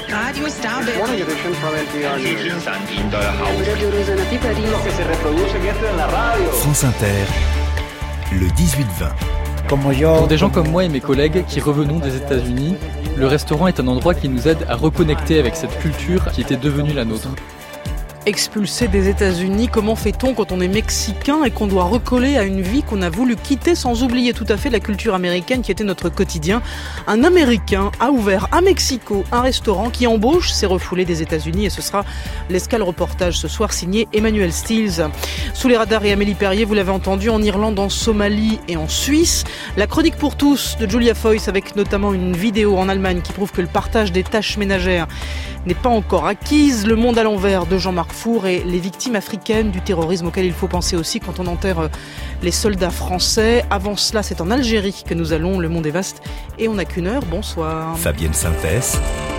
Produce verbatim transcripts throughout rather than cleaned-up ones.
Radio Stabile. Morning edition from N P R News. France Inter, le dix-huit vingt. Pour des gens comme moi et mes collègues qui revenons des États-Unis, le restaurant est un endroit qui nous aide à reconnecter avec cette culture qui était devenue la nôtre. Expulsé des États-Unis, comment fait-on quand on est mexicain et qu'on doit recoller à une vie qu'on a voulu quitter sans oublier tout à fait la culture américaine qui était notre quotidien? Un Américain a ouvert à Mexico un restaurant qui embauche ses refoulés des États-Unis et ce sera l'escale reportage ce soir signé Emmanuel Stills. Sous les radars et Amélie Perrier, vous l'avez entendu, en Irlande, en Somalie et en Suisse. La chronique pour tous de Julia Foyce avec notamment une vidéo en Allemagne qui prouve que le partage des tâches ménagères n'est pas encore acquise. Le monde à l'envers de Jean-Marc Four et les victimes africaines du terrorisme auquel il faut penser aussi quand on enterre les soldats français. Avant cela, c'est en Algérie que nous allons. Le monde est vaste et on n'a qu'une heure. Bonsoir. Fabienne Synthèse.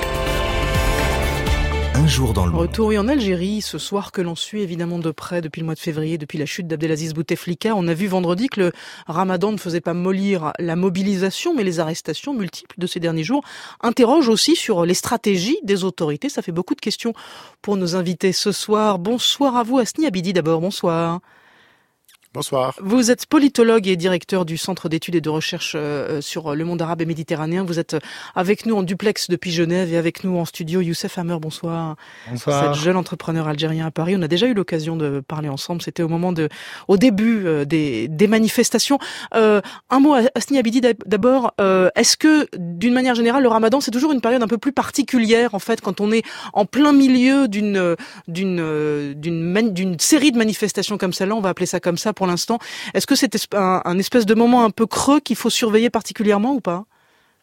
Un jour dans le monde. Retour oui, en Algérie, ce soir que l'on suit évidemment de près depuis le mois de février, depuis la chute d'Abdelaziz Bouteflika. On a vu vendredi que le ramadan ne faisait pas mollir la mobilisation, mais les arrestations multiples de ces derniers jours interrogent aussi sur les stratégies des autorités. Ça fait beaucoup de questions pour nos invités ce soir. Bonsoir à vous, Hasni Abidi d'abord, bonsoir. Bonsoir. Vous êtes politologue et directeur du Centre d'études et de recherche sur le monde arabe et méditerranéen. Vous êtes avec nous en duplex depuis Genève et avec nous en studio Youssef Hammer. Bonsoir. Bonsoir. Vous êtes jeune entrepreneur algérien à Paris. On a déjà eu l'occasion de parler ensemble. C'était au moment de, au début des, des manifestations. Euh, un mot à Hasni Abidi d'abord. Euh, est-ce que, d'une manière générale, le Ramadan c'est toujours une période un peu plus particulière en fait quand on est en plein milieu d'une d'une d'une, d'une série de manifestations comme celle-là, on va appeler ça comme ça pour l'instant. Est-ce que c'est un, un espèce de moment un peu creux qu'il faut surveiller particulièrement ou pas?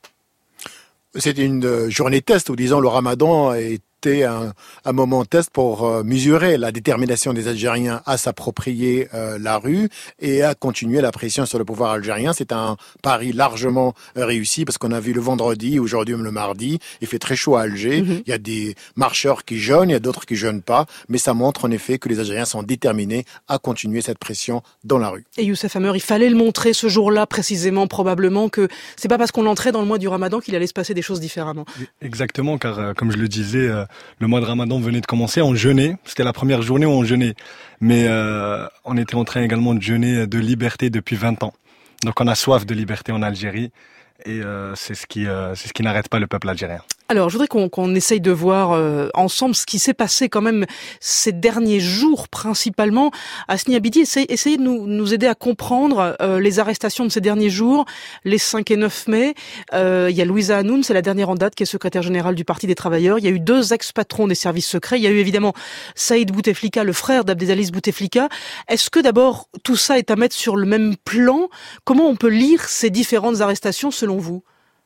C'est une journée test où, disons, le Ramadan est Un, un moment test pour euh, mesurer la détermination des Algériens à s'approprier euh, la rue et à continuer la pression sur le pouvoir algérien. C'est un pari largement euh, réussi parce qu'on a vu le vendredi, aujourd'hui même le mardi, il fait très chaud à Alger. Mm-hmm. Il y a des marcheurs qui jeûnent, il y a d'autres qui jeûnent pas, mais ça montre en effet que les Algériens sont déterminés à continuer cette pression dans la rue. Et Youssef Hammer, il fallait le montrer ce jour-là précisément, probablement que c'est pas parce qu'on entrait dans le mois du Ramadan qu'il allait se passer des choses différemment. Exactement, car euh, comme je le disais, euh, le mois de Ramadan venait de commencer, on jeûnait. C'était la première journée où on jeûnait. Mais euh, on était en train également de jeûner de liberté depuis vingt ans. Donc on a soif de liberté en Algérie. Et euh, c'est ce qui, euh, c'est ce qui n'arrête pas le peuple algérien. Alors, je voudrais qu'on, qu'on essaye de voir euh, ensemble ce qui s'est passé quand même ces derniers jours principalement. Hasni Abidi, essayez, essayez de nous, nous aider à comprendre euh, les arrestations de ces derniers jours, les cinq et neuf mai. Euh, il y a Louisa Hanoun, c'est la dernière en date, qui est secrétaire générale du Parti des Travailleurs. Il y a eu deux ex-patrons des services secrets. Il y a eu évidemment Saïd Bouteflika, le frère d'Abdelaziz Bouteflika. Est-ce que d'abord tout ça est à mettre sur le même plan? Comment on peut lire ces différentes arrestations selon vous?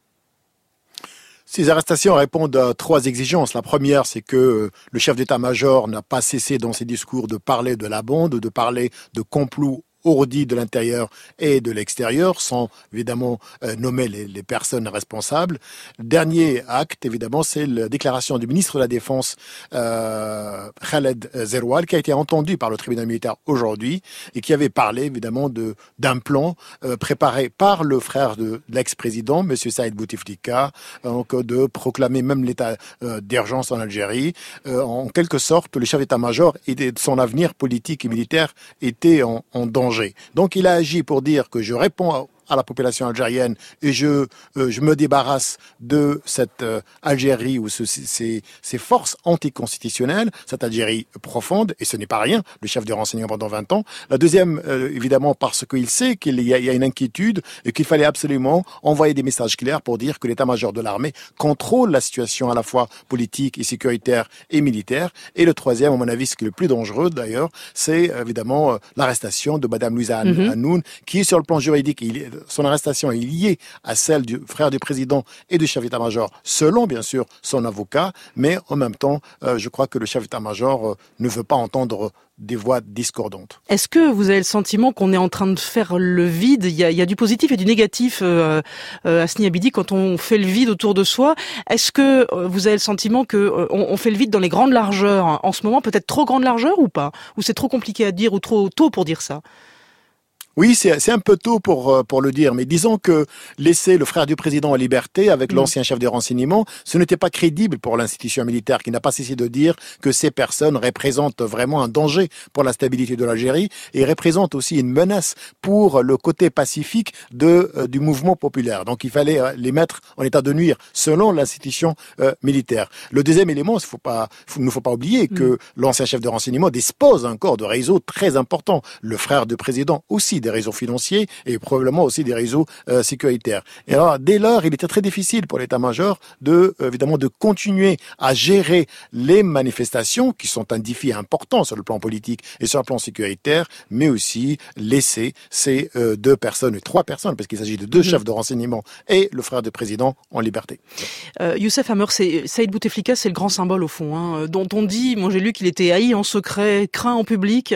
Ces arrestations répondent à trois exigences. La première, c'est que le chef d'état-major n'a pas cessé dans ses discours de parler de la bande, de parler de complot ourdi de l'intérieur et de l'extérieur, sans évidemment euh, nommer les, les personnes responsables. Dernier acte, évidemment, c'est la déclaration du ministre de la Défense, euh, Khaled Zeroual, qui a été entendu par le tribunal militaire aujourd'hui et qui avait parlé évidemment de d'un plan euh, préparé par le frère de, de l'ex-président, M. Saïd Bouteflika, donc de proclamer même l'état euh, d'urgence en Algérie. Euh, en quelque sorte, le chef d'état-major et son avenir politique et militaire était en, en danger. Donc il a agi pour dire que je réponds à la population algérienne et je euh, je me débarrasse de cette euh, Algérie ou ce, ces, ces forces anticonstitutionnelles, cette Algérie profonde, et ce n'est pas rien, le chef de renseignement pendant vingt ans. La deuxième, euh, évidemment, parce qu'il sait qu'il y a, il y a une inquiétude et qu'il fallait absolument envoyer des messages clairs pour dire que l'état-major de l'armée contrôle la situation à la fois politique et sécuritaire et militaire. Et le troisième, à mon avis, ce qui est le plus dangereux d'ailleurs, c'est évidemment euh, l'arrestation de Madame Louisa mm-hmm. Hanoun, qui est sur le plan juridique, il est son arrestation est liée à celle du frère du président et du chef d'état-major, selon bien sûr son avocat, mais en même temps, euh, je crois que le chef d'état-major euh, ne veut pas entendre des voix discordantes. Est-ce que vous avez le sentiment qu'on est en train de faire le vide? Il y a, il y a du positif et du négatif euh, euh, Hasni Abidi quand on fait le vide autour de soi. Est-ce que euh, vous avez le sentiment que euh, on, on fait le vide dans les grandes largeurs en ce moment, peut-être trop grande largeur ou pas? Ou c'est trop compliqué à dire ou trop tôt pour dire ça? Oui, c'est, c'est un peu tôt pour, pour le dire, mais disons que laisser le frère du président en liberté avec mmh. l'ancien chef des renseignements, ce n'était pas crédible pour l'institution militaire qui n'a pas cessé de dire que ces personnes représentent vraiment un danger pour la stabilité de l'Algérie et représentent aussi une menace pour le côté pacifique de, euh, du mouvement populaire. Donc il fallait euh, les mettre en état de nuire selon l'institution euh, militaire. Le deuxième élément, il faut pas, il ne faut pas oublier mmh. que l'ancien chef de renseignement dispose encore de réseaux très importants. Le frère du président aussi des réseaux financiers et probablement aussi des réseaux euh, sécuritaires. Et alors, dès lors, il était très difficile pour l'état-major de, euh, évidemment, de continuer à gérer les manifestations qui sont un défi important sur le plan politique et sur le plan sécuritaire, mais aussi laisser ces euh, deux personnes, trois personnes, parce qu'il s'agit de deux mmh. chefs de renseignement et le frère du président en liberté. Euh, Youssef Hammer, c'est, Saïd Bouteflika, c'est le grand symbole au fond, hein, dont on dit, moi j'ai lu qu'il était haï en secret, craint en public.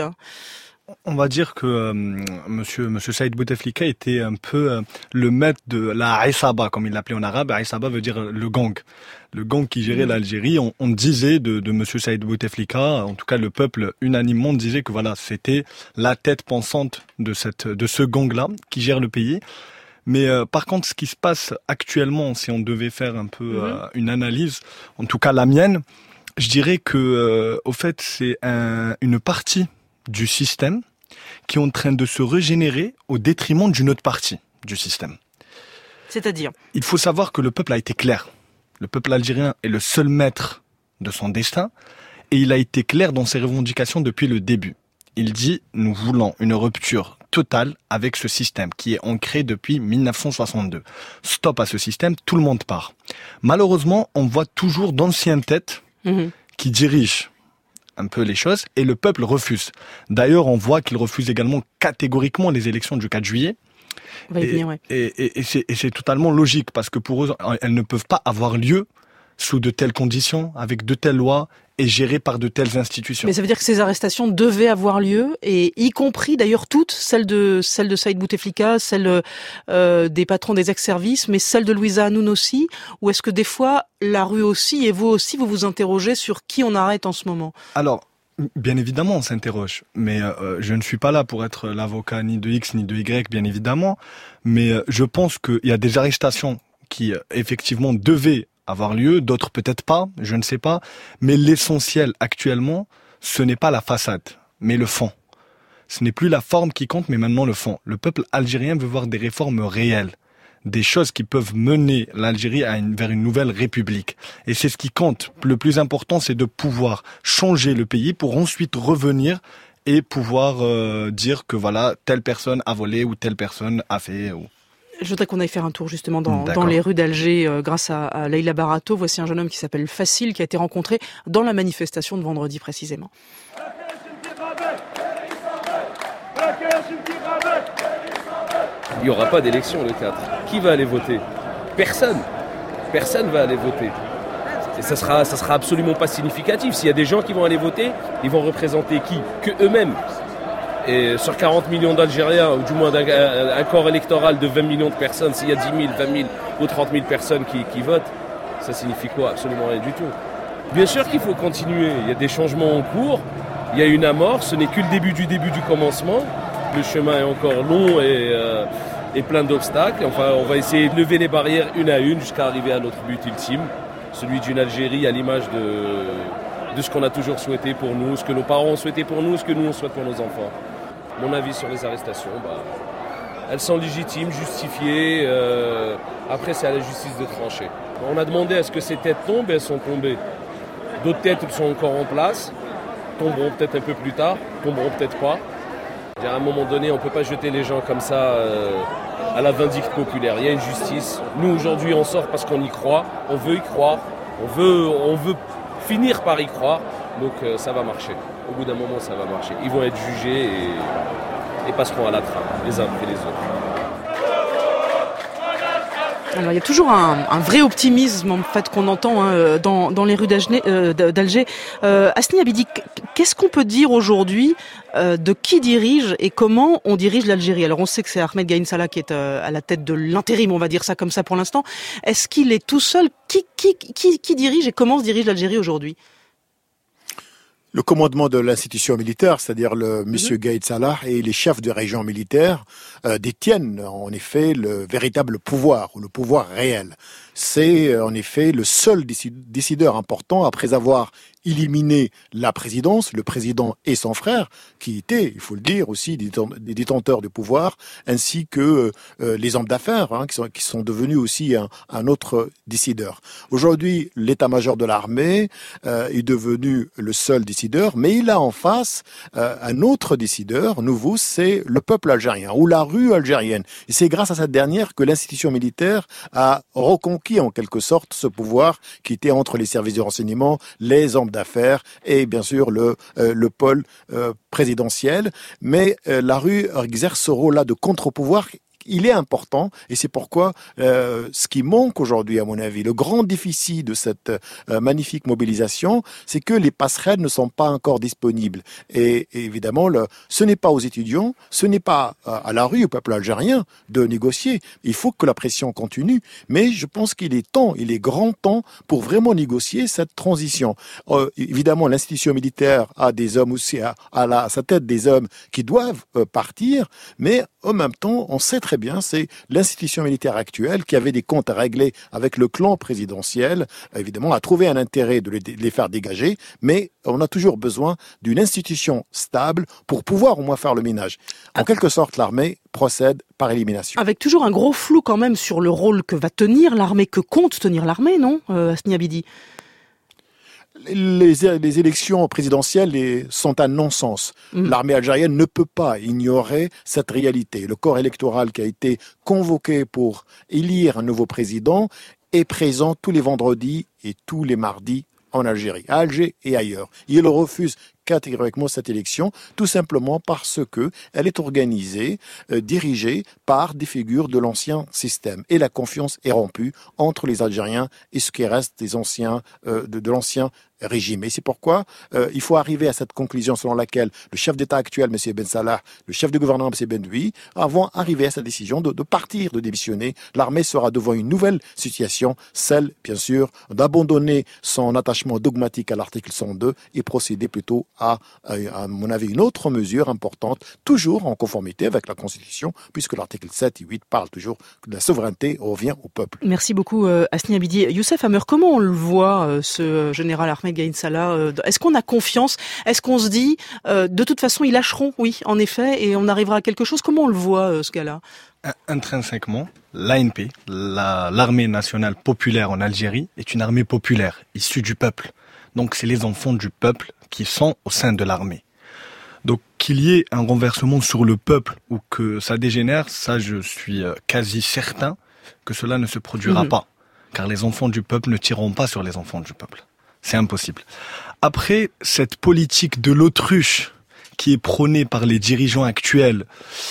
On va dire que euh, monsieur monsieur Saïd Bouteflika était un peu euh, le maître de la Isaba, comme il l'appelait en arabe. Isaba veut dire le gang. Le gang qui gérait mmh. l'Algérie. On, on disait de, de monsieur Saïd Bouteflika, en tout cas le peuple unanimement disait que voilà, c'était la tête pensante de cette de ce gang-là qui gère le pays. Mais euh, par contre, ce qui se passe actuellement, si on devait faire un peu mmh. euh, une analyse, en tout cas la mienne, je dirais que euh, au fait c'est un, une partie du système qui est en train de se régénérer au détriment d'une autre partie du système. C'est-à-dire ? Il faut savoir que le peuple a été clair. Le peuple algérien est le seul maître de son destin et il a été clair dans ses revendications depuis le début. Il dit « Nous voulons une rupture totale avec ce système qui est ancré depuis dix-neuf cent soixante-deux. Stop à ce système, tout le monde part. » Malheureusement, on voit toujours d'anciennes têtes mmh. qui dirigent un peu les choses, et le peuple refuse. D'ailleurs, on voit qu'il refuse également catégoriquement les élections du quatre juillet. Et, venir, ouais. et, et, et, c'est, et c'est totalement logique, parce que pour eux, elles ne peuvent pas avoir lieu sous de telles conditions, avec de telles lois, et gérées par de telles institutions. Mais ça veut dire que ces arrestations devaient avoir lieu, et y compris d'ailleurs toutes, celles de celles de Saïd Bouteflika, celles euh, des patrons des ex-services, mais celles de Louisa Hanoun aussi, ou est-ce que des fois la rue aussi, et vous aussi, vous vous interrogez sur qui on arrête en ce moment ? Alors, bien évidemment, on s'interroge, mais euh, je ne suis pas là pour être l'avocat ni de X ni de Y, bien évidemment, mais euh, je pense qu'il y a des arrestations qui, euh, effectivement, devaient avoir lieu, d'autres peut-être pas, je ne sais pas, mais l'essentiel actuellement, ce n'est pas la façade, mais le fond. Ce n'est plus la forme qui compte, mais maintenant le fond. Le peuple algérien veut voir des réformes réelles, des choses qui peuvent mener l'Algérie à une, vers une nouvelle république. Et c'est ce qui compte. Le plus important, c'est de pouvoir changer le pays pour ensuite revenir et pouvoir euh, dire que voilà, telle personne a volé ou telle personne a fait... Ou... Je voudrais qu'on aille faire un tour justement dans, dans les rues d'Alger euh, grâce à, à Leïla Barato. Voici un jeune homme qui s'appelle Facile, qui a été rencontré dans la manifestation de vendredi précisément. Il n'y aura pas d'élection le quatre. Qui va aller voter ? Personne. Personne va aller voter. Et ça sera, ça sera absolument pas significatif. S'il y a des gens qui vont aller voter, ils vont représenter qui ? Que eux-mêmes. Et sur quarante millions d'Algériens, ou du moins d'un, un corps électoral de vingt millions de personnes, s'il y a dix mille, vingt mille ou trente mille personnes qui, qui votent, ça signifie quoi ? Absolument rien du tout. Bien sûr qu'il faut continuer. Il y a des changements en cours. Il y a une amorce. Ce n'est que le début du début du commencement. Le chemin est encore long et, euh, et plein d'obstacles. Enfin, on va essayer de lever les barrières une à une jusqu'à arriver à notre but ultime, celui d'une Algérie à l'image de, de ce qu'on a toujours souhaité pour nous, ce que nos parents ont souhaité pour nous, ce que nous on souhaite pour nos enfants. Mon avis sur les arrestations, bah, elles sont légitimes, justifiées. Euh, après, c'est à la justice de trancher. On a demandé à ce que ces têtes tombent et elles sont tombées. D'autres têtes sont encore en place, tomberont peut-être un peu plus tard, tomberont peut-être pas. À un moment donné, on ne peut pas jeter les gens comme ça euh, à la vindicte populaire. Il y a une justice. Nous, aujourd'hui, on sort parce qu'on y croit. On veut y croire. On veut, on veut finir par y croire. Donc, euh, ça va marcher. Au bout d'un moment, ça va marcher. Ils vont être jugés et, et passeront à la trappe, les uns après les autres. Alors, il y a toujours un, un vrai optimisme en fait qu'on entend hein, dans, dans les rues d'Alger. Euh, d'Alger. Euh, Hasni Abidi, qu'est-ce qu'on peut dire aujourd'hui euh, de qui dirige et comment on dirige l'Algérie ? Alors, on sait que c'est Ahmed Gaïn Salah qui est euh, à la tête de l'intérim, on va dire ça comme ça pour l'instant. Est-ce qu'il est tout seul ? Qui, qui, qui, qui dirige et comment se dirige l'Algérie aujourd'hui ? Le commandement de l'institution militaire, c'est-à-dire le monsieur Gaïd Salah et les chefs de région militaire euh, détiennent en effet le véritable pouvoir, ou le pouvoir réel. C'est en effet le seul décideur important après avoir éliminé la présidence, le président et son frère, qui étaient, il faut le dire, aussi des détenteurs du pouvoir, ainsi que euh, les hommes d'affaires, hein, qui, sont, qui sont devenus aussi un, un autre décideur. Aujourd'hui, l'état-major de l'armée euh, est devenu le seul décideur, mais il a en face euh, un autre décideur nouveau, c'est le peuple algérien, ou la rue algérienne. Et c'est grâce à cette dernière que l'institution militaire a reconquis en quelque sorte ce pouvoir qui était entre les services de renseignement, les hommes d'affaires et bien sûr le, euh, le pôle euh, présidentiel. Mais euh, la rue exerce ce rôle-là de contre-pouvoir. Il est important et c'est pourquoi euh, ce qui manque aujourd'hui, à mon avis, le grand déficit de cette euh, magnifique mobilisation, c'est que les passerelles ne sont pas encore disponibles. Et, et évidemment, le, ce n'est pas aux étudiants, ce n'est pas à, à la rue, au peuple algérien, de négocier. Il faut que la pression continue, mais je pense qu'il est temps, il est grand temps pour vraiment négocier cette transition. Euh, évidemment, l'institution militaire a des hommes aussi, à, à, la, à sa tête des hommes qui doivent euh, partir, mais en même temps, on sait très bien, c'est l'institution militaire actuelle qui avait des comptes à régler avec le clan présidentiel, évidemment, a trouvé un intérêt de les, de les faire dégager, mais on a toujours besoin d'une institution stable pour pouvoir au moins faire le ménage. En quelque sorte, l'armée procède par élimination. Avec toujours un gros flou quand même sur le rôle que va tenir l'armée, que compte tenir l'armée, non, euh, Hasni Abidi ? Les, les élections présidentielles sont un non-sens. Mmh. L'armée algérienne ne peut pas ignorer cette réalité. Le corps électoral qui a été convoqué pour élire un nouveau président est présent tous les vendredis et tous les mardis en Algérie, à Alger et ailleurs. Il refuse catégoriquement cette élection, tout simplement parce que elle est organisée, euh, dirigée par des figures de l'ancien système. Et la confiance est rompue entre les Algériens et ce qui reste des anciens, euh, de, de l'ancien régime. Et c'est pourquoi euh, il faut arriver à cette conclusion selon laquelle le chef d'État actuel, M. Ben Salah, le chef de gouvernement, M. Ben Douy, vont arriver à cette décision de, de partir, de démissionner. L'armée sera devant une nouvelle situation, celle, bien sûr, d'abandonner son attachement dogmatique à l'article cent deux et procéder plutôt à, à mon avis, une autre mesure importante, toujours en conformité avec la Constitution, puisque l'article sept et huit parle toujours que la souveraineté revient au peuple. Merci beaucoup, euh, Hasni Abidi. Youssef Hammer, comment on le voit, euh, ce général Ahmed Gaïd Salah euh, Est-ce qu'on a confiance? Est-ce qu'on se dit, euh, de toute façon, ils lâcheront? Oui, en effet, et on arrivera à quelque chose. Comment on le voit, euh, ce gars-là? Intrinsèquement, l'A N P, la, l'armée nationale populaire en Algérie, est une armée populaire, issue du peuple. Donc c'est les enfants du peuple qui sont au sein de l'armée. Donc qu'il y ait un renversement sur le peuple ou que ça dégénère, ça je suis quasi certain que cela ne se produira mmh. pas. Car les enfants du peuple ne tireront pas sur les enfants du peuple. C'est impossible. Après, cette politique de l'autruche qui est prônée par les dirigeants actuels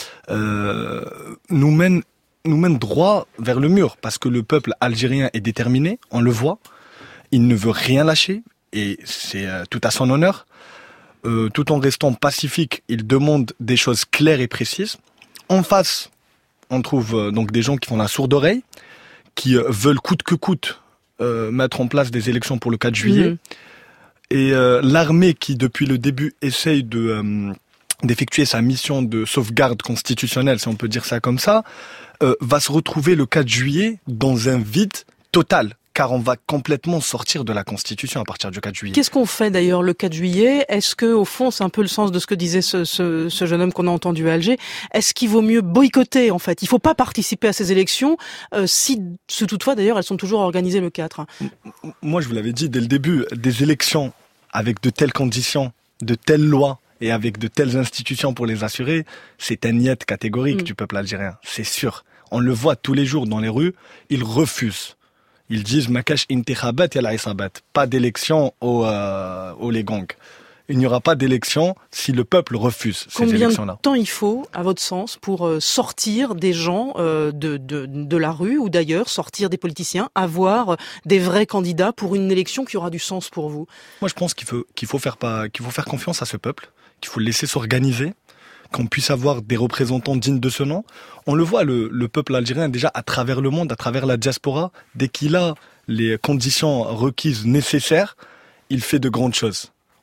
euh, nous mène, nous mène droit vers le mur. Parce que le peuple algérien est déterminé, on le voit. Il ne veut rien lâcher et c'est euh, tout à son honneur. Euh, tout en restant pacifique, il demande des choses claires et précises. En face, on trouve euh, donc des gens qui font la sourde oreille, qui euh, veulent coûte que coûte euh, mettre en place des élections pour le quatre juillet. Mmh. Et euh, l'armée qui, depuis le début, essaye de euh, d'effectuer sa mission de sauvegarde constitutionnelle, si on peut dire ça comme ça, euh, va se retrouver le quatre juillet dans un vide total. Car on va complètement sortir de la Constitution à partir du quatre juillet. Qu'est-ce qu'on fait d'ailleurs le quatre juillet? Est-ce que, au fond, c'est un peu le sens de ce que disait ce, ce, ce jeune homme qu'on a entendu à Alger, est-ce qu'il vaut mieux boycotter en fait? Il ne faut pas participer à ces élections, euh, si, si toutefois d'ailleurs elles sont toujours organisées le quatre. Moi je vous l'avais dit dès le début, des élections avec de telles conditions, de telles lois et avec de telles institutions pour les assurer, c'est un niet catégorique mmh. du peuple algérien, c'est sûr. On le voit tous les jours dans les rues, ils refusent. Ils disent Makash intikhabat yal isabat, pas d'élection au euh, au les gangs. Il n'y aura pas d'élection si le peuple refuse ces Combien élections-là. Combien de temps il faut, à votre sens, pour euh, sortir des gens euh, de, de de la rue ou d'ailleurs, sortir des politiciens, avoir des vrais candidats pour une élection qui aura du sens pour vous? Moi, je pense qu'il faut qu'il faut faire pas qu'il faut faire confiance à ce peuple, qu'il faut le laisser s'organiser, qu'on puisse avoir des représentants dignes de ce nom. On le voit, le, le peuple algérien, déjà à travers le monde, à travers la diaspora, dès qu'il a les conditions requises nécessaires, il fait de grandes choses.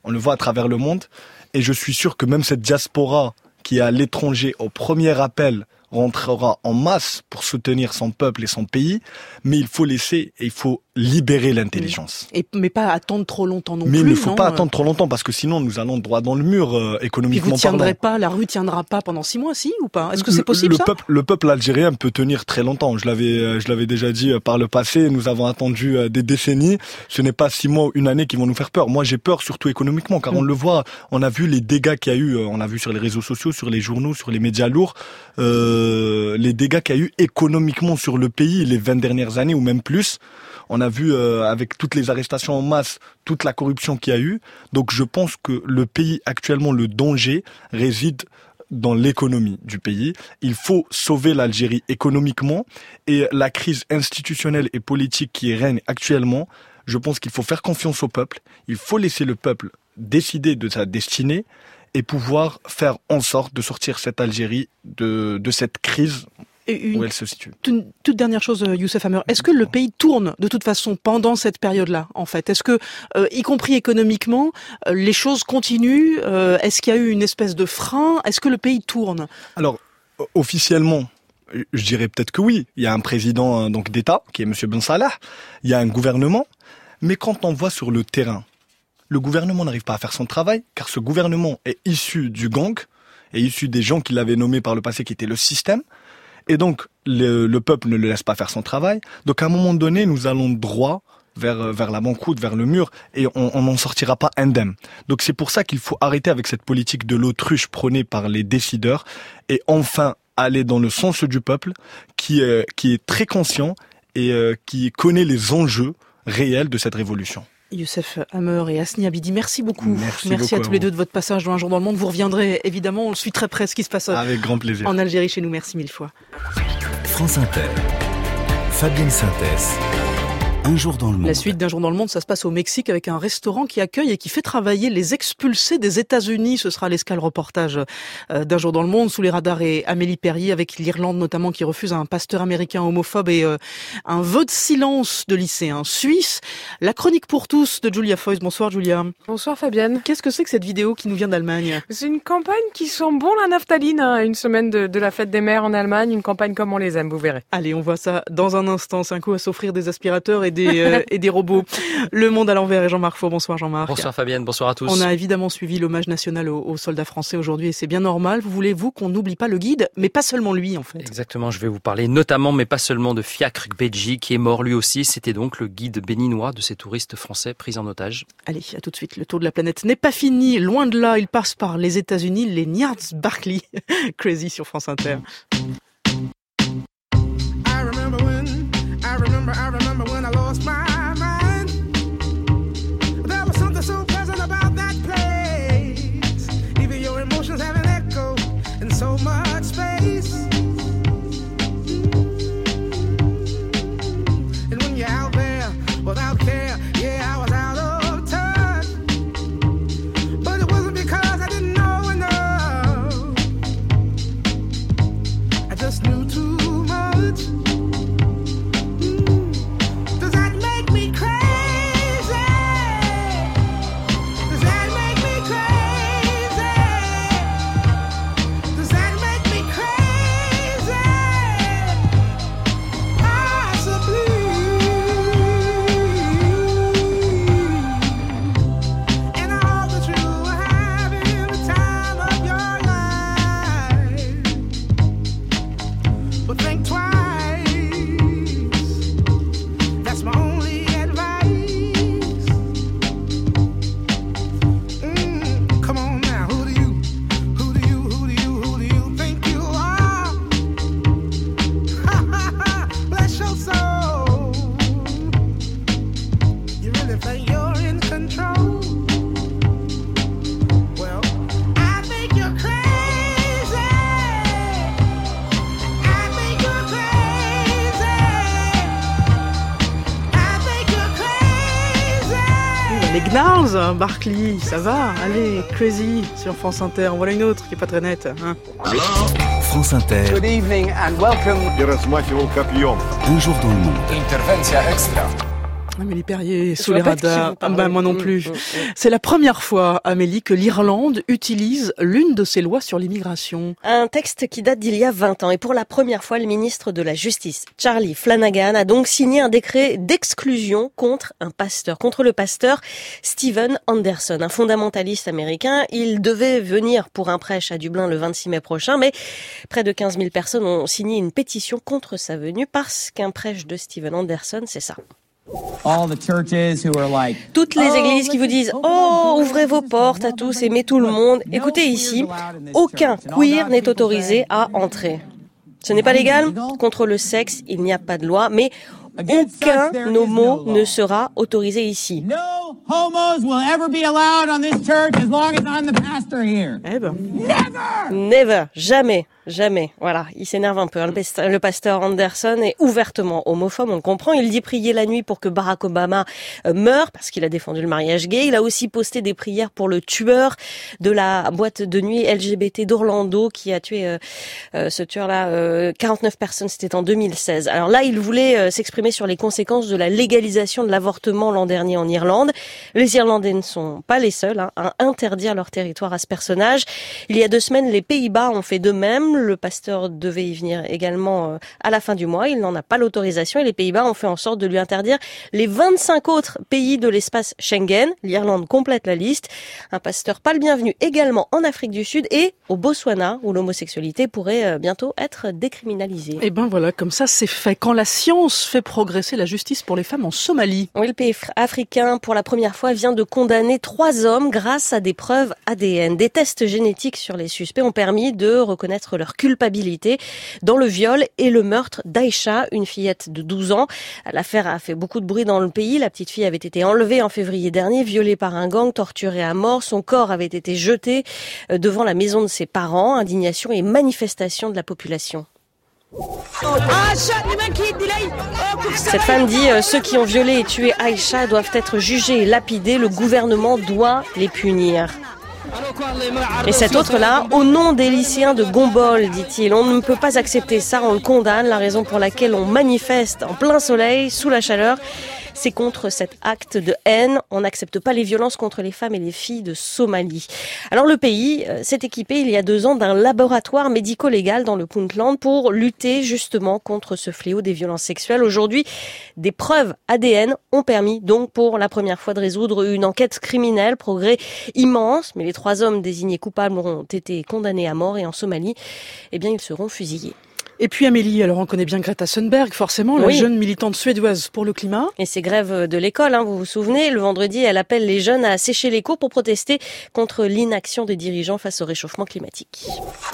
On le voit à travers le monde. Et je suis sûr que même cette diaspora qui est à l'étranger au premier appel rentrera en masse pour soutenir son peuple et son pays, mais il faut laisser et il faut libérer l'intelligence. Et, mais pas attendre trop longtemps non mais plus. Mais il ne faut non pas attendre trop longtemps parce que sinon nous allons droit dans le mur euh, économiquement parlant. Puis vous tiendrez pas, la rue tiendra pas pendant six mois, si ou pas? Est-ce que c'est possible le, le ça peuple, Le peuple algérien peut tenir très longtemps. Je l'avais, euh, je l'avais déjà dit euh, par le passé. Nous avons attendu euh, des décennies. Ce n'est pas six mois ou une année qui vont nous faire peur. Moi, j'ai peur surtout économiquement, car mmh. on le voit. On a vu les dégâts qu'il y a eu. Euh, on a vu sur les réseaux sociaux, sur les journaux, sur les médias lourds, euh, les dégâts qu'il y a eu économiquement sur le pays les vingt dernières années ou même plus. On a vu euh, avec toutes les arrestations en masse, toute la corruption qu'il y a eu. Donc je pense que le pays actuellement, le danger réside dans l'économie du pays. Il faut sauver l'Algérie économiquement et la crise institutionnelle et politique qui règne actuellement, je pense qu'il faut faire confiance au peuple. Il faut laisser le peuple décider de sa destinée et pouvoir faire en sorte de sortir cette Algérie de, de cette crise. Et une, où elle se situe. Une toute dernière chose, Youssef Hammer. Est-ce que le pays tourne de toute façon pendant cette période-là, en fait? Est-ce que, euh, y compris économiquement, euh, les choses continuent? euh, Est-ce qu'il y a eu une espèce de frein? Est-ce que le pays tourne? Alors, officiellement, je dirais peut-être que oui. Il y a un président donc d'État, qui est M. Ben Salah. Il y a un gouvernement. Mais quand on voit sur le terrain, le gouvernement n'arrive pas à faire son travail, car ce gouvernement est issu du gang, est issu des gens qui l'avaient nommé par le passé, qui était le système. Et donc, le, le peuple ne le laisse pas faire son travail. Donc, à un moment donné, nous allons droit vers, vers la banqueroute, vers le mur, et on n'en sortira pas indemne. Donc, c'est pour ça qu'il faut arrêter avec cette politique de l'autruche prônée par les décideurs, et enfin aller dans le sens du peuple, qui, euh, qui est très conscient et euh, qui connaît les enjeux réels de cette révolution. Youssef Hammer et Hasni Abidi, merci beaucoup. Merci, merci beaucoup à tous les deux de votre passage dans Un jour dans le monde. Vous reviendrez évidemment, on suit très près ce qui se passe avec grand plaisir en Algérie chez nous. Merci mille fois. France Inter, Fabienne Synthèse. Un jour dans le monde. La suite d'Un jour dans le monde, ça se passe au Mexique avec un restaurant qui accueille et qui fait travailler les expulsés des États-Unis. Ce sera l'escale reportage d'Un jour dans le monde sous les radars et Amélie Perrier avec l'Irlande notamment qui refuse un pasteur américain homophobe et euh, un vœu de silence de lycéens suisses. La chronique pour tous de Julia Foyce. Bonsoir Julia. Bonsoir Fabienne. Qu'est-ce que c'est que cette vidéo qui nous vient d'Allemagne? C'est une campagne qui sent bon la naphtaline, hein, une semaine de, de la fête des mères en Allemagne, une campagne comme on les aime, vous verrez. Allez, on voit ça dans un instant. C'est un coup à s'offrir des aspirateurs et des, euh, et des robots. Le Monde à l'envers et Jean-Marc Faux. Bonsoir Jean-Marc. Bonsoir Fabienne, bonsoir à tous. On a évidemment suivi l'hommage national aux, aux soldats français aujourd'hui et c'est bien normal. Vous voulez, vous, qu'on n'oublie pas le guide, mais pas seulement lui en fait. Exactement, je vais vous parler notamment, mais pas seulement, de Fiacre Bedji qui est mort lui aussi. C'était donc le guide béninois de ces touristes français pris en otage. Allez, à tout de suite. Le tour de la planète n'est pas fini. Loin de là, il passe par les États-Unis, les Niards Barkley. Crazy sur France Inter. I remember when, I remember, I remember when I lost my so much space, and when you're out there without care, yeah, I was out of touch, but it wasn't because I didn't know enough, I just knew too much. Does that make me crazy? Does that make me crazy? Gnarls, Barkley, ça va? Allez, Crazy sur France Inter. En voilà une autre qui est pas très nette. Hein. France Inter. Good evening and welcome. Un jour dans le monde. Intervention extra. Amélie Perrier, Je sous les vois pas de qui radars. vous Ah parlez. ben, moi non Mm, plus. mm, mm. C'est la première fois, Amélie, que l'Irlande utilise l'une de ses lois sur l'immigration. Un texte qui date d'il y a vingt ans. Et pour la première fois, le ministre de la Justice, Charlie Flanagan, a donc signé un décret d'exclusion contre un pasteur, contre le pasteur Steven Anderson, un fondamentaliste américain. Il devait venir pour un prêche à Dublin le vingt-six mai prochain, mais près de quinze mille personnes ont signé une pétition contre sa venue parce qu'un prêche de Steven Anderson, c'est ça. Toutes les églises qui vous disent « Oh, ouvrez vos portes à tous, aimez tout le monde ». Écoutez ici, aucun queer n'est autorisé à entrer. Ce n'est pas légal, contre le sexe, il n'y a pas de loi, mais aucun homo ne sera autorisé ici. Eh ben. Never, jamais, jamais. Voilà, il s'énerve un peu. Hein. Le, pasteur, le pasteur Anderson est ouvertement homophobe, on le comprend. Il dit prier la nuit pour que Barack Obama euh, meure, parce qu'il a défendu le mariage gay. Il a aussi posté des prières pour le tueur de la boîte de nuit L G B T d'Orlando, qui a tué euh, euh, ce tueur-là, euh, quarante-neuf personnes, c'était en deux mille seize. Alors là, il voulait euh, s'exprimer sur les conséquences de la légalisation de l'avortement l'an dernier en Irlande. Les Irlandais ne sont pas les seuls hein, à interdire leur territoire à ce personnage. Il y a deux semaines, les Pays-Bas ont fait de même. Le pasteur devait y venir également à la fin du mois. Il n'en a pas l'autorisation et les Pays-Bas ont fait en sorte de lui interdire les vingt-cinq autres pays de l'espace Schengen. L'Irlande complète la liste. Un pasteur pas le bienvenu également en Afrique du Sud et au Botswana où l'homosexualité pourrait bientôt être décriminalisée. Et ben voilà, comme ça c'est fait. Quand la science fait progresser la justice pour les femmes en Somalie. Oui, le pays africain, pour la première fois, vient de condamner trois hommes grâce à des preuves A D N. Des tests génétiques sur les suspects ont permis de reconnaître leur culpabilité dans le viol et le meurtre d'Aïcha, une fillette de douze ans. L'affaire a fait beaucoup de bruit dans le pays. La petite fille avait été enlevée en février dernier, violée par un gang, torturée à mort. Son corps avait été jeté devant la maison de ses parents. Indignation et manifestation de la population. Cette femme dit euh, ceux qui ont violé et tué Aïcha doivent être jugés et lapidés. Le gouvernement doit les punir. Et cet autre-là, au nom des lycéens de Gombol, dit-il, on ne peut pas accepter ça, on le condamne. La raison pour laquelle on manifeste en plein soleil, sous la chaleur, c'est contre cet acte de haine. On n'accepte pas les violences contre les femmes et les filles de Somalie. Alors le pays euh, s'est équipé il y a deux ans d'un laboratoire médico-légal dans le Puntland pour lutter justement contre ce fléau des violences sexuelles. Aujourd'hui, des preuves A D N ont permis donc pour la première fois de résoudre une enquête criminelle. Progrès immense, mais les trois hommes désignés coupables ont été condamnés à mort et en Somalie, eh bien ils seront fusillés. Et puis Amélie, alors on connaît bien Greta Thunberg, forcément, la oui. jeune militante suédoise pour le climat. Et ces grèves de l'école, hein, vous vous souvenez, le vendredi, elle appelle les jeunes à sécher les cours pour protester contre l'inaction des dirigeants face au réchauffement climatique.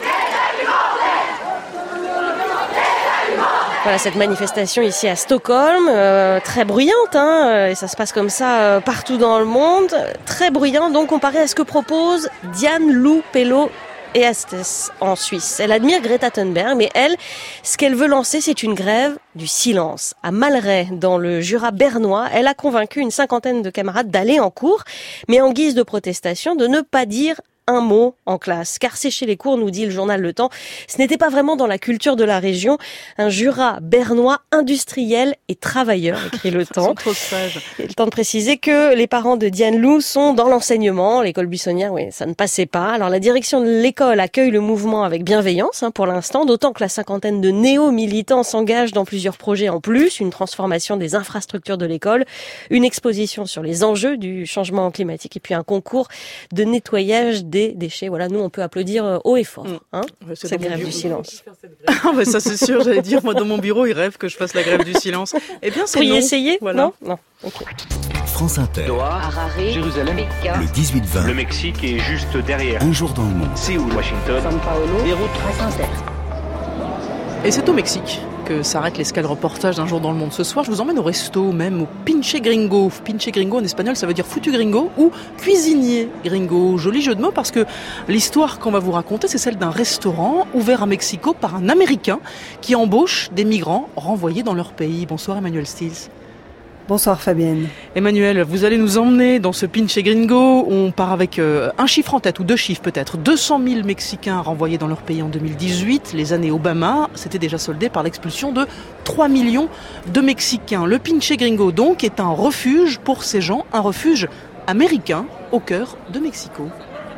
Voilà cette manifestation ici à Stockholm, euh, très bruyante, hein, et ça se passe comme ça euh, partout dans le monde, très bruyant, donc comparé à ce que propose Diane Lou Pello et Astes en Suisse. Elle admire Greta Thunberg, mais elle, ce qu'elle veut lancer, c'est une grève du silence. À Malray, dans le Jura bernois, elle a convaincu une cinquantaine de camarades d'aller en cours, mais en guise de protestation, de ne pas dire un mot en classe. Car sécher les cours, nous dit le journal Le Temps, ce n'était pas vraiment dans la culture de la région. Un Jura bernois industriel et travailleur, écrit Le Temps. Trop sage. Il est le temps de préciser que les parents de Diane Lou sont dans l'enseignement. L'école buissonnière, oui, ça ne passait pas. Alors la direction de l'école accueille le mouvement avec bienveillance hein, pour l'instant, d'autant que la cinquantaine de néo-militants s'engagent dans plusieurs projets en plus. Une transformation des infrastructures de l'école, une exposition sur les enjeux du changement climatique et puis un concours de nettoyage des déchets. Voilà, nous on peut applaudir haut et fort. Hein, ouais, c'est cette grève du silence. Ah bah ça c'est sûr, j'allais dire, moi dans mon bureau, ils rêvent que je fasse la grève du silence. Eh bien c'est Pour y non. essayer Voilà. Non, non. Okay. France Inter. Doha, Harare, Jérusalem, Pékin, Le dix-huit vingt. le Mexique est juste derrière. Un jour dans le monde. Séoul, Washington, São Paulo, Beyrouth. France Inter. Et c'est au Mexique que s'arrête l'escale reportage d'un jour dans le monde. Ce soir, je vous emmène au resto, même au Pinche Gringo. Pinche Gringo en espagnol, ça veut dire foutu gringo ou cuisinier gringo. Joli jeu de mots parce que l'histoire qu'on va vous raconter, c'est celle d'un restaurant ouvert à Mexico par un Américain qui embauche des migrants renvoyés dans leur pays. Bonsoir Emmanuel Stills. Bonsoir Fabienne. Emmanuel, vous allez nous emmener dans ce Pinche Gringo. On part avec euh, un chiffre en tête, ou deux chiffres peut-être. deux cent mille Mexicains renvoyés dans leur pays en deux mille dix-huit. Les années Obama, c'était déjà soldé par l'expulsion de trois millions de Mexicains. Le Pinche Gringo, donc, est un refuge pour ces gens, un refuge américain au cœur de Mexico.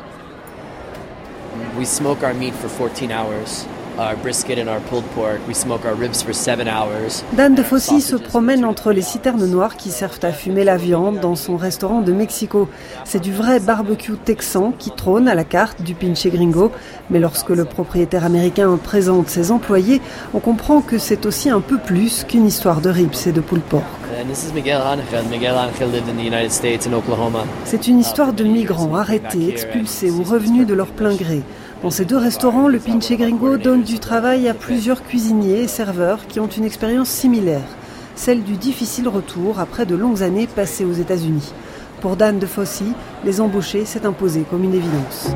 We smoke our meat for fourteen hours. Our brisket and our pulled pork. We smoke our ribs for seven hours. Dan de Fossi se promène entre les citernes noires qui servent à fumer la viande dans son restaurant de Mexico. C'est du vrai barbecue texan qui trône à la carte du Pinche Gringo. Mais lorsque le propriétaire américain présente ses employés, on comprend que c'est aussi un peu plus qu'une histoire de ribs et de pulled pork. And this is Miguel Angel. Miguel Angel lived in the United States in Oklahoma. C'est une histoire de migrants arrêtés, expulsés ou revenus de leur plein gré. Dans ces deux restaurants, le Pinche Gringo donne du travail à plusieurs cuisiniers et serveurs qui ont une expérience similaire, celle du difficile retour après de longues années passées aux États-Unis. Pour Dan de Fossi, les embaucher s'est imposé comme une évidence.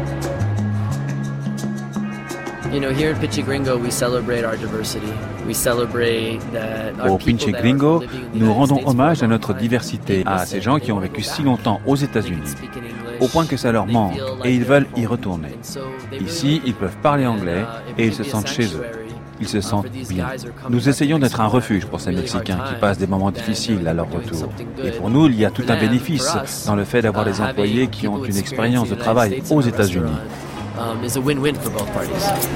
You know, here in Pinche Gringo, we celebrate our diversity. We celebrate that our Au Pinche Gringo, nous rendons hommage à notre diversité, à ces gens qui ont vécu si longtemps aux États-Unis, au point que ça leur manque et ils veulent y retourner. Ici, ils peuvent parler anglais et ils se sentent chez eux. Ils se sentent bien. Nous essayons d'être un refuge pour ces Mexicains qui passent des moments difficiles à leur retour. Et pour nous, il y a tout un bénéfice dans le fait d'avoir des employés qui ont une expérience de travail aux États-Unis. Um, is a win-win for both parties.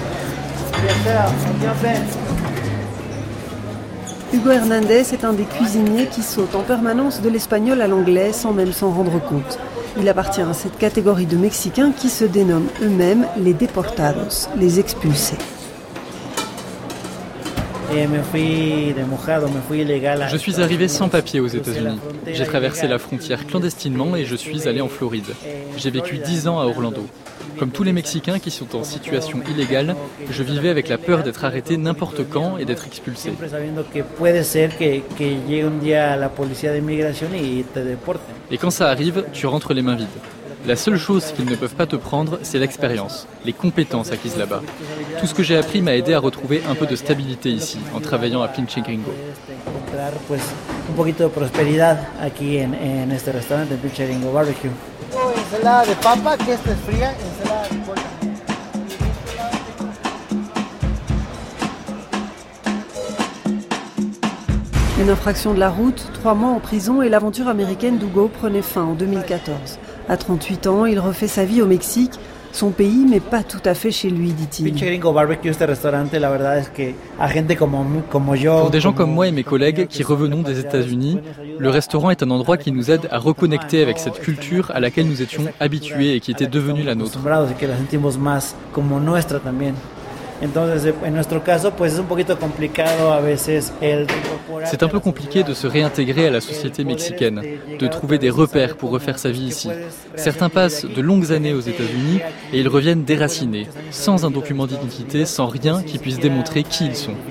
Hugo Hernandez est un des cuisiniers qui saute en permanence de l'espagnol à l'anglais sans même s'en rendre compte. Il appartient à cette catégorie de Mexicains qui se dénomment eux-mêmes les deportados, les expulsés. Je suis arrivé sans papier aux États-Unis. J'ai traversé la frontière clandestinement et je suis allé en Floride. J'ai vécu dix ans à Orlando. Comme tous les Mexicains qui sont en situation illégale, je vivais avec la peur d'être arrêté n'importe quand et d'être expulsé. Et quand ça arrive, tu rentres les mains vides. La seule chose qu'ils ne peuvent pas te prendre, c'est l'expérience, les compétences acquises là-bas. Tout ce que j'ai appris m'a aidé à retrouver un peu de stabilité ici, en travaillant à Pinche Gringo. Une infraction de la route, trois mois en prison et l'aventure américaine d'Hugo prenait fin en deux mille quatorze. À trente-huit ans, il refait sa vie au Mexique, son pays, mais pas tout à fait chez lui, dit-il. Pour des gens comme moi et mes collègues qui revenons des États-Unis, le restaurant est un endroit qui nous aide à reconnecter avec cette culture à laquelle nous étions habitués et qui était devenue la nôtre. C'est un peu compliqué de se réintégrer à la société mexicaine, de trouver des repères pour refaire sa vie ici. Certains passent de longues années aux États-Unis et ils reviennent déracinés, sans un document d'identité, sans rien qui puisse démontrer qui ils sont.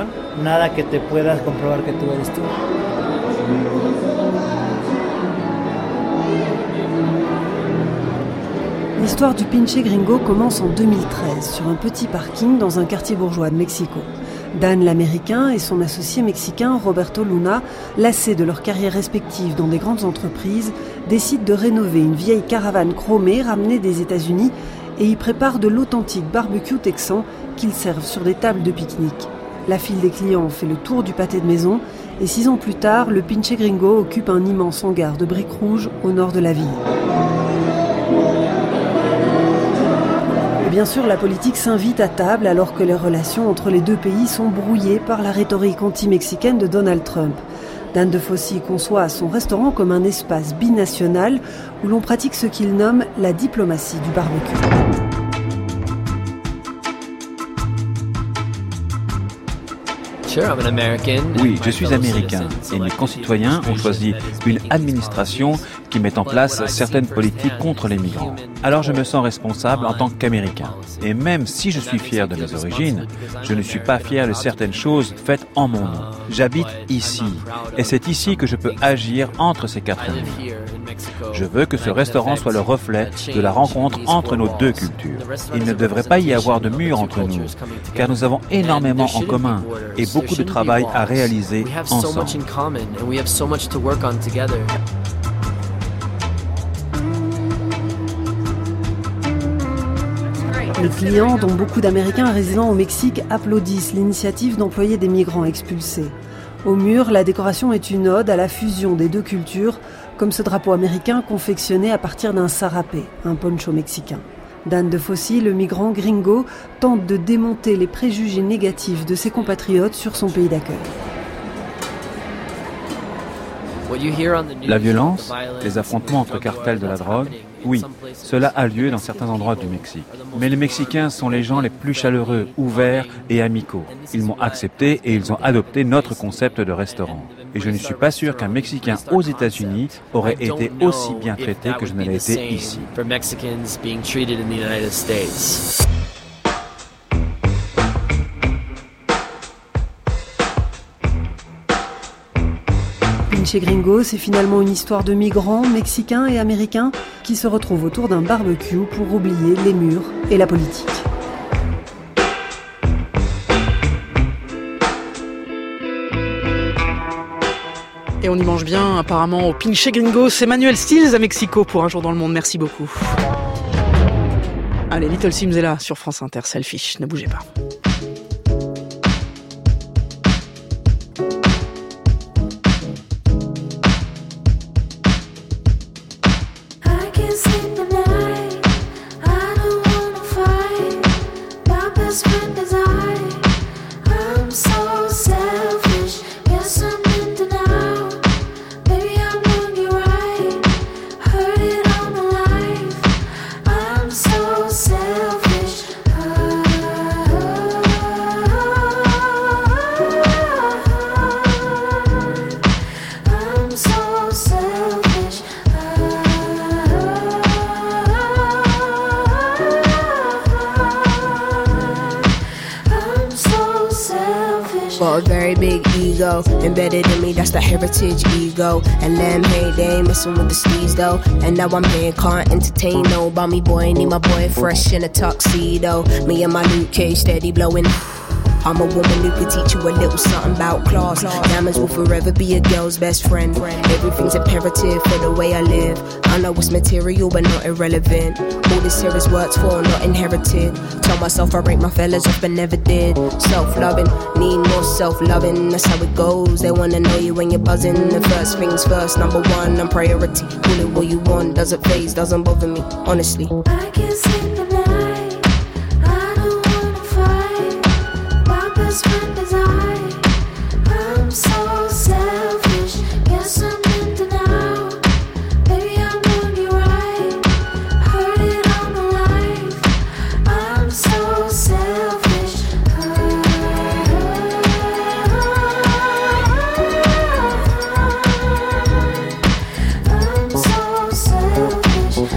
L'histoire du Pinche Gringo commence en deux mille treize, sur un petit parking dans un quartier bourgeois de Mexico. Dan l'Américain et son associé mexicain Roberto Luna, lassés de leur carrière respective dans des grandes entreprises, décident de rénover une vieille caravane chromée ramenée des États-Unis et y préparent de l'authentique barbecue texan qu'ils servent sur des tables de pique-nique. La file des clients fait le tour du pâté de maison et six ans plus tard, le Pinche Gringo occupe un immense hangar de briques rouges au nord de la ville. Bien sûr, la politique s'invite à table alors que les relations entre les deux pays sont brouillées par la rhétorique anti-mexicaine de Donald Trump. Dan de Fossi conçoit son restaurant comme un espace binational où l'on pratique ce qu'il nomme la diplomatie du barbecue. Oui, je suis américain et mes concitoyens ont choisi une administration qui met en place certaines politiques contre les migrants. Alors je me sens responsable en tant qu'Américain. Et même si je suis fier de mes origines, je ne suis pas fier de certaines choses faites en mon nom. J'habite ici et c'est ici que je peux agir entre ces quatre murs. Je veux que ce restaurant soit le reflet de la rencontre entre nos deux cultures. Il ne devrait pas y avoir de mur entre nous, car nous avons énormément en commun et beaucoup de travail à réaliser ensemble. Les clients, dont beaucoup d'Américains résidant au Mexique, applaudissent l'initiative d'employer des migrants expulsés. Au mur, la décoration est une ode à la fusion des deux cultures, comme ce drapeau américain confectionné à partir d'un sarapé, un poncho mexicain. Dan De Fossi, le migrant gringo, tente de démonter les préjugés négatifs de ses compatriotes sur son pays d'accueil. La violence, les affrontements entre cartels de la drogue, oui, cela a lieu dans certains endroits du Mexique. Mais les Mexicains sont les gens les plus chaleureux, ouverts et amicaux. Ils m'ont accepté et ils ont adopté notre concept de restaurant. Et je ne suis pas sûr qu'un Mexicain aux États-Unis aurait été aussi bien traité que je ne l'ai été ici. Pinche Gringo, c'est finalement une histoire de migrants mexicains et américains qui se retrouvent autour d'un barbecue pour oublier les murs et la politique. Et on y mange bien apparemment au Pinche Gringo. C'est Manuel Stills à Mexico pour Un jour dans le monde. Merci beaucoup. Allez, Little Sims est là sur France Inter. Selfish, ne bougez pas. Got a very big ego embedded in me, that's the heritage ego. And them, hey, they ain't messing with the steez though. And now I'm here, can't entertain no bummy boy. Need my boy fresh in a tuxedo. Me and my Luke Cage steady blowing. I'm a woman who could teach you a little something about class. Diamonds will forever be a girl's best friend. Everything's imperative for the way I live. I know it's material but not irrelevant. All this here is worked for, not inherited. Tell myself I rate my fellas up but never did. Self-loving, need more self-loving. That's how it goes. They wanna know you when you're buzzing. The first things first, number one, I'm priority. Call it what you want, doesn't phase, doesn't bother me, honestly. I can sleep the night. I don't wanna fight. My best friend is I. I'm so selfish. Guess I'm in denial. Baby, I'm doing you right. Heard it all my life. I'm so selfish. I'm so selfish.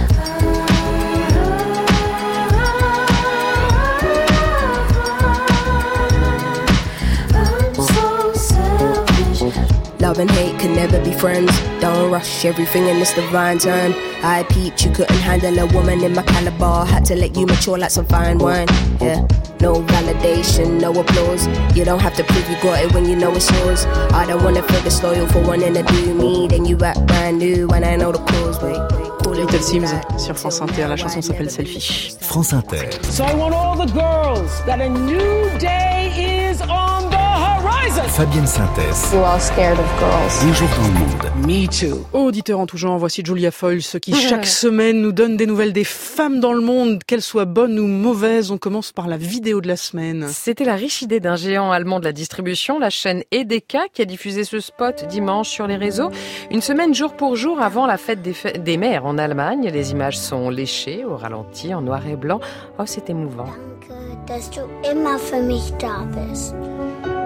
Love and hate can never be friends. Don't rush everything in this divine turn. I peeped, you couldn't handle a woman in my caliber. Had to let you mature like some fine wine. Yeah, no validation, no applause. You don't have to prove you got it when you know it's yours. I don't wanna feel disloyal for wanting to do me. Then you act brand new when I know the cause. Wait, Little Sims sur France Inter. La chanson s'appelle Selfish. France Inter. So I want all the girls that a new day is on the horizon. Fabienne Synthèse. You all scared of girls. Un jour dans le monde. Me too. Auditeurs en tout genre, voici Julia Foyles qui chaque semaine nous donne des nouvelles des femmes dans le monde, qu'elles soient bonnes ou mauvaises. On commence par la vidéo de la semaine. C'était la riche idée d'un géant allemand de la distribution, la chaîne Edeka, qui a diffusé ce spot dimanche sur les réseaux. Une semaine jour pour jour avant la fête des, f... des mères en Allemagne. Les images sont léchées, au ralenti, en noir et blanc. Oh, c'est émouvant. Dass du immer für mich da bist.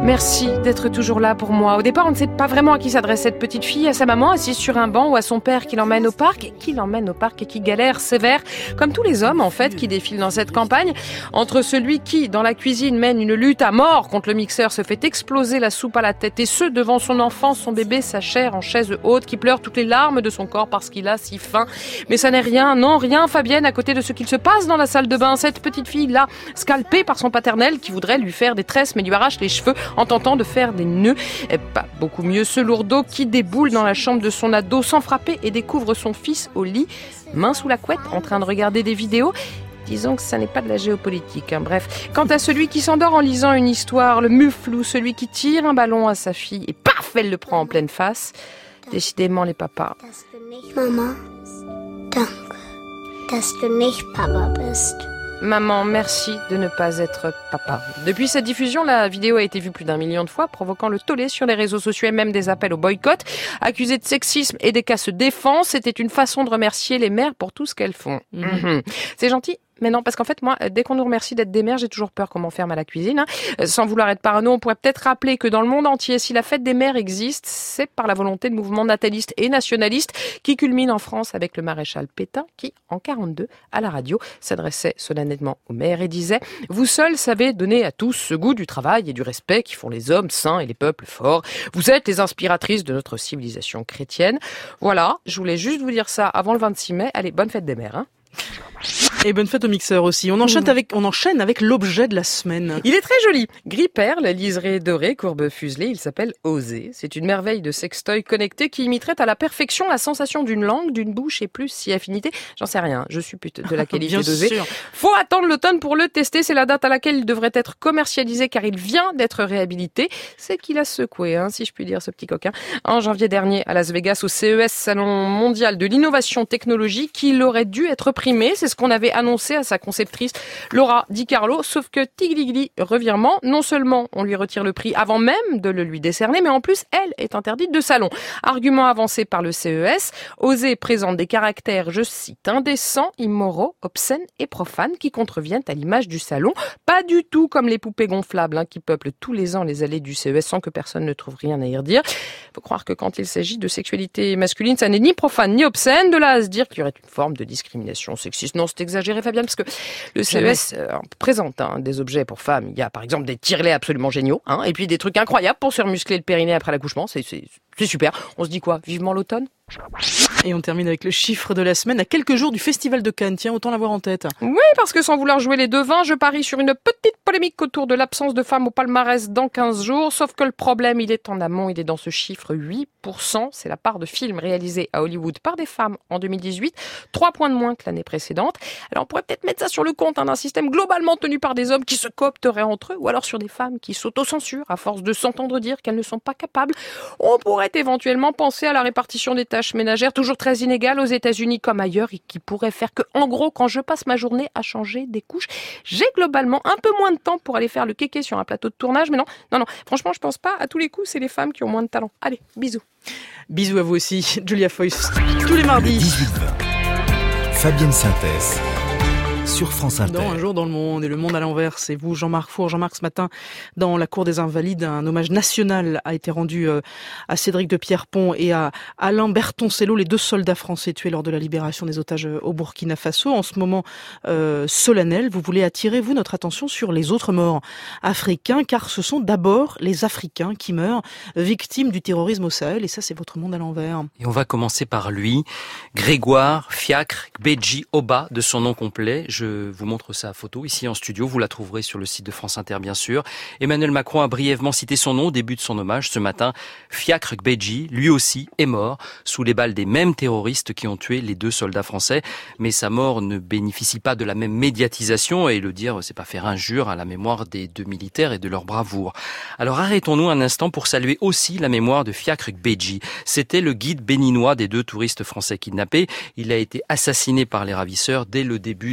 Merci d'être toujours là pour moi. Au départ, on ne sait pas vraiment à qui s'adresse cette petite fille, à sa maman assise sur un banc ou à son père qui l'emmène au parc, et qui l'emmène au parc et qui galère sévère, comme tous les hommes en fait qui défilent dans cette campagne. Entre celui qui, dans la cuisine, mène une lutte à mort contre le mixeur, se fait exploser la soupe à la tête, et ce, devant son enfant, son bébé, sa chair en chaise haute, qui pleure toutes les larmes de son corps parce qu'il a si faim. Mais ça n'est rien, non rien, Fabienne, à côté de ce qu'il se passe dans la salle de bain. Cette petite fille-là, scalpée par son paternel, qui voudrait lui faire des tresses mais lui arrache les cheveux en tentant de faire des nœuds. Et pas beaucoup mieux ce lourdeau qui déboule dans la chambre de son ado sans frapper et découvre son fils au lit, main sous la couette, en train de regarder des vidéos. Disons que ça n'est pas de la géopolitique, hein. Bref. Quant à celui qui s'endort en lisant une histoire, le mufle, ou celui qui tire un ballon à sa fille et paf, elle le prend en pleine face. Décidément les papas. Maman, danke, dass du nicht Papa bist. Maman, merci de ne pas être papa. Depuis cette diffusion, la vidéo a été vue plus d'un million de fois, provoquant le tollé sur les réseaux sociaux et même des appels au boycott. Accusée de sexisme et des cas se défendent, c'était une façon de remercier les mères pour tout ce qu'elles font. Mmh. Mmh. C'est gentil. Mais non, parce qu'en fait, moi, dès qu'on nous remercie d'être des mères, j'ai toujours peur qu'on m'enferme à la cuisine. Hein. Sans vouloir être parano, on pourrait peut-être rappeler que dans le monde entier, si la fête des mères existe, c'est par la volonté de mouvements natalistes et nationalistes qui culminent en France avec le maréchal Pétain qui, en quarante-deux, à la radio, s'adressait solennellement aux mères et disait « Vous seuls savez donner à tous ce goût du travail et du respect qui font les hommes saints et les peuples forts. Vous êtes les inspiratrices de notre civilisation chrétienne. » Voilà, je voulais juste vous dire ça avant le vingt-six mai. Allez, bonne fête des mères, hein. Et bonne fête au mixeur aussi. On enchaîne avec, on enchaîne avec l'objet de la semaine. Il est très joli. Gris perle, liseré doré, courbe fuselée. Il s'appelle Osé. C'est une merveille de sextoy connecté qui imiterait à la perfection la sensation d'une langue, d'une bouche et plus si affinité. J'en sais rien. Je suis pute de la qualité d'Osé. Faut attendre l'automne pour le tester. C'est la date à laquelle il devrait être commercialisé car il vient d'être réhabilité. C'est qu'il a secoué, hein, si je puis dire, ce petit coquin. En janvier dernier, à Las Vegas, au C E S, Salon mondial de l'innovation technologique, qu'il aurait dû être primé. C'est ce qu'on avait annoncé à sa conceptrice Laura Di Carlo, sauf que tigligli, revirement, non seulement on lui retire le prix avant même de le lui décerner, mais en plus elle est interdite de salon. Argument avancé par le C E S, Osé présente des caractères, je cite, indécents, immoraux, obscènes et profanes qui contreviennent à l'image du salon, pas du tout comme les poupées gonflables hein, qui peuplent tous les ans les allées du C E S sans que personne ne trouve rien à y redire. Faut croire que quand il s'agit de sexualité masculine, ça n'est ni profane ni obscène, de là à se dire qu'il y aurait une forme de discrimination sexiste. Non, c'est exagéré, Fabienne, parce que le C E S euh, présente hein, des objets pour femmes. Il y a par exemple des tire-laits absolument géniaux, hein, et puis des trucs incroyables pour se remuscler le périnée après l'accouchement. C'est, c'est, c'est super. On se dit quoi? Vivement l'automne? Et on termine avec le chiffre de la semaine à quelques jours du Festival de Cannes. Tiens, autant l'avoir en tête. Oui, parce que sans vouloir jouer les devins, je parie sur une petite polémique autour de l'absence de femmes au palmarès dans quinze jours. Sauf que le problème, il est en amont, il est dans ce chiffre huit pour cent. C'est la part de films réalisés à Hollywood par des femmes en deux mille dix-huit. trois points de moins que l'année précédente. Alors on pourrait peut-être mettre ça sur le compte hein, d'un système globalement tenu par des hommes qui se coopteraient entre eux, ou alors sur des femmes qui s'autocensurent à force de s'entendre dire qu'elles ne sont pas capables. On pourrait éventuellement penser à la répartition des tâches ménagères, toujours très inégale aux États-Unis comme ailleurs, et qui pourrait faire que, en gros, quand je passe ma journée à changer des couches, j'ai globalement un peu moins de temps pour aller faire le kéké sur un plateau de tournage. Mais non, non, non. Franchement, je pense pas. À tous les coups, c'est les femmes qui ont moins de talent. Allez, bisous. Bisous à vous aussi, Julia Foyce. Tous les mardis. dix-huit vingt. Fabienne Synthèse. Sur France Inter. Dans Un jour dans le monde et le monde à l'envers, c'est vous, Jean-Marc Four. Jean-Marc, ce matin, dans la Cour des Invalides, un hommage national a été rendu à Cédric de Pierrepont et à Alain Bertoncello, les deux soldats français tués lors de la libération des otages au Burkina Faso. En ce moment euh, solennel, vous voulez attirer, vous, notre attention sur les autres morts africains, car ce sont d'abord les Africains qui meurent, victimes du terrorisme au Sahel, et ça, c'est votre monde à l'envers. Et on va commencer par lui, Grégoire Fiacre Gbedji Oba, de son nom complet. Je vous montre sa photo ici en studio. Vous la trouverez sur le site de France Inter, bien sûr. Emmanuel Macron a brièvement cité son nom au début de son hommage ce matin. Fiacre Gbedji, lui aussi, est mort sous les balles des mêmes terroristes qui ont tué les deux soldats français. Mais sa mort ne bénéficie pas de la même médiatisation et le dire, c'est pas faire injure à la mémoire des deux militaires et de leur bravoure. Alors arrêtons-nous un instant pour saluer aussi la mémoire de Fiacre Gbedji. C'était le guide béninois des deux touristes français kidnappés. Il a été assassiné par les ravisseurs dès le début de la prise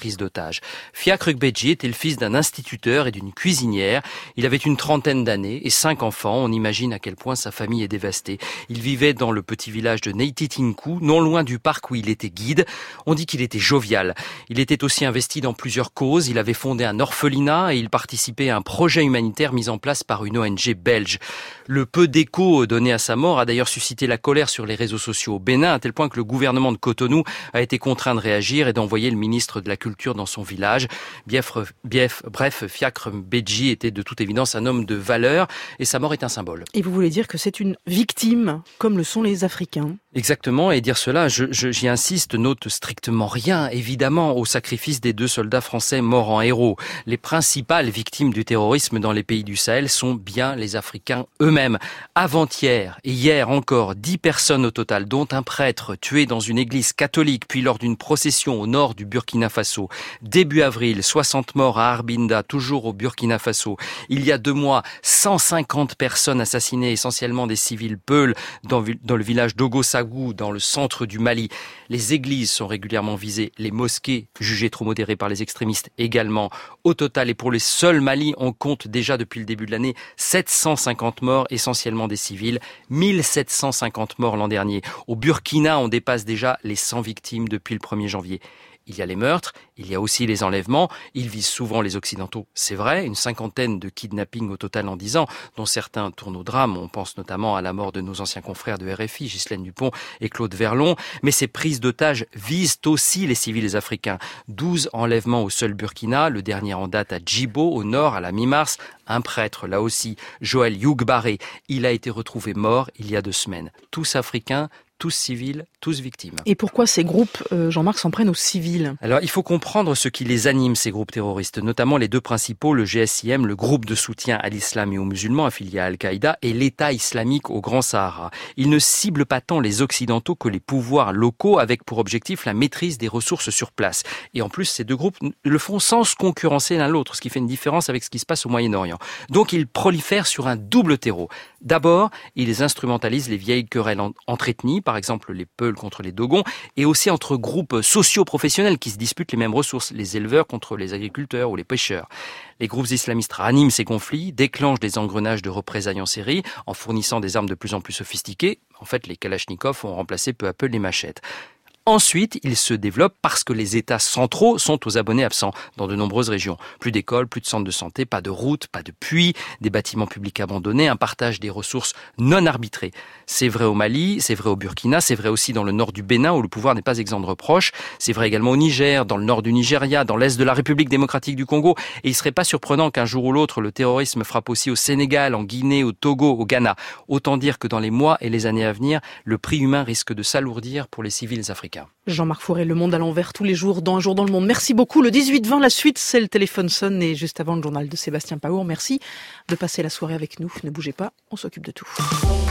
prise d'otage. Fiacre Gbedji était le fils d'un instituteur et d'une cuisinière. Il avait une trentaine d'années et cinq enfants. On imagine à quel point sa famille est dévastée. Il vivait dans le petit village de Neititinku, non loin du parc où il était guide. On dit qu'il était jovial. Il était aussi investi dans plusieurs causes. Il avait fondé un orphelinat et il participait à un projet humanitaire mis en place par une O N G belge. Le peu d'écho donné à sa mort a d'ailleurs suscité la colère sur les réseaux sociaux au Bénin, à tel point que le gouvernement de Cotonou a été contraint de réagir et d'envoyer le ministre de la Culture dans son village. Bief, bief, bref, Fiacre Gbedji était de toute évidence un homme de valeur et sa mort est un symbole. Et vous voulez dire que c'est une victime, comme le sont les Africains ? Exactement, et dire cela, je, je, j'y insiste, note strictement rien, évidemment, au sacrifice des deux soldats français morts en héros. Les principales victimes du terrorisme dans les pays du Sahel sont bien les Africains eux-mêmes. Avant-hier et hier encore, dix personnes au total, dont un prêtre tué dans une église catholique, puis lors d'une procession au nord du Burkina Faso. Début avril, soixante morts à Arbinda, toujours au Burkina Faso. Il y a deux mois, cent cinquante personnes assassinées, essentiellement des civils peuls, dans, dans le village d'Ogosagou, dans le centre du Mali. Les églises sont régulièrement visées, les mosquées, jugées trop modérées par les extrémistes également. Au total, et pour les seuls Mali, on compte déjà depuis le début de l'année sept cent cinquante morts, essentiellement des civils, mille sept cent cinquante morts l'an dernier. Au Burkina, on dépasse déjà les cent victimes depuis le premier janvier. Il y a les meurtres, il y a aussi les enlèvements. Ils visent souvent les Occidentaux, c'est vrai. Une cinquantaine de kidnappings au total en dix ans, dont certains tournent au drame. On pense notamment à la mort de nos anciens confrères de R F I, Ghislaine Dupont et Claude Verlon. Mais ces prises d'otages visent aussi les civils africains. douze enlèvements au seul Burkina, le dernier en date à Djibo, au nord, à la mi-mars. Un prêtre, là aussi, Joël Yougbaré. Il a été retrouvé mort il y a deux semaines. Tous africains, tous civils, tous victimes. Et pourquoi ces groupes, euh, Jean-Marc, s'en prennent aux civils ? Alors, il faut comprendre ce qui les anime, ces groupes terroristes, notamment les deux principaux, le G S I M, le groupe de soutien à l'islam et aux musulmans affilié à Al-Qaïda, et l'État islamique au Grand Sahara. Ils ne ciblent pas tant les Occidentaux que les pouvoirs locaux, avec pour objectif la maîtrise des ressources sur place. Et en plus, ces deux groupes le font sans se concurrencer l'un l'autre, ce qui fait une différence avec ce qui se passe au Moyen-Orient. Donc, ils prolifèrent sur un double terreau. D'abord, ils instrumentalisent les vieilles querelles entre ethnies, par exemple les Peuls contre les Dogons, et aussi entre groupes socio-professionnels qui se disputent les mêmes ressources, les éleveurs contre les agriculteurs ou les pêcheurs. Les groupes islamistes raniment ces conflits, déclenchent des engrenages de représailles en série, en fournissant des armes de plus en plus sophistiquées. En fait, les kalachnikovs ont remplacé peu à peu les machettes. Ensuite, ils se développent parce que les États centraux sont aux abonnés absents dans de nombreuses régions. Plus d'écoles, plus de centres de santé, pas de routes, pas de puits, des bâtiments publics abandonnés, un partage des ressources non arbitré. C'est vrai au Mali, c'est vrai au Burkina, c'est vrai aussi dans le nord du Bénin où le pouvoir n'est pas exempt de reproches. C'est vrai également au Niger, dans le nord du Nigeria, dans l'est de la République démocratique du Congo. Et il serait pas surprenant qu'un jour ou l'autre, le terrorisme frappe aussi au Sénégal, en Guinée, au Togo, au Ghana. Autant dire que dans les mois et les années à venir, le prix humain risque de s'alourdir pour les civils africains. Jean-Marc Fouret, Le Monde à l'envers, tous les jours, dans Un jour dans le monde. Merci beaucoup. Le dix-huit vingt, la suite, c'est le téléphone sonne. Et juste avant le journal de Sébastien Paour, merci de passer la soirée avec nous. Ne bougez pas, on s'occupe de tout.